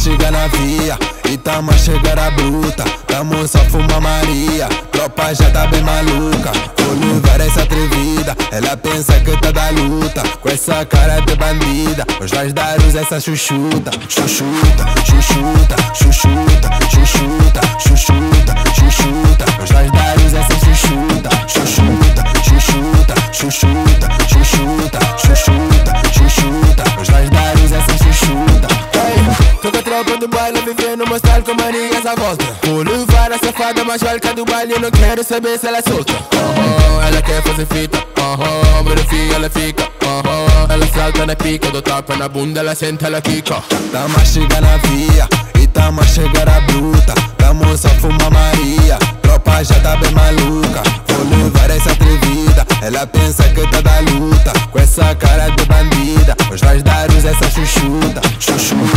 mastiga na via e tamo a chegar a bruta. Tamo só fuma Maria, tropa já tá bem maluca. Vou levar essa atrevida, ela pensa que tá da luta. Com essa cara de bandida, os vais dar-os essa chuchuta. Chuchuta, chuchuta, chuchuta, chuchuta, chuchuta, chuchuta. Os vais dar-os essa chuchuta. Chuchuta, chuchuta, chuchuta, chuchuta, chuchuta, chuchuta. Os vais dar-os essa chuchuta. Tô com a tropa do baile, vivendo no mostrar com manias à volta. Vou levar a safada mais velha do baile, eu não quero saber se ela é solta. Ela quer fazer fita, verifia, ela fica. Ela salta na pica, dou tapa na bunda, ela senta, ela quica. Tá mastiga na via e tamo a chegar a bruta. Tamo só fuma Maria, tropa já tá bem maluca. Vou levar essa atrevida, ela pensa que tá da luta. Com essa cara de bandida, os vais dar-os essa chuchuta. Chuchuta.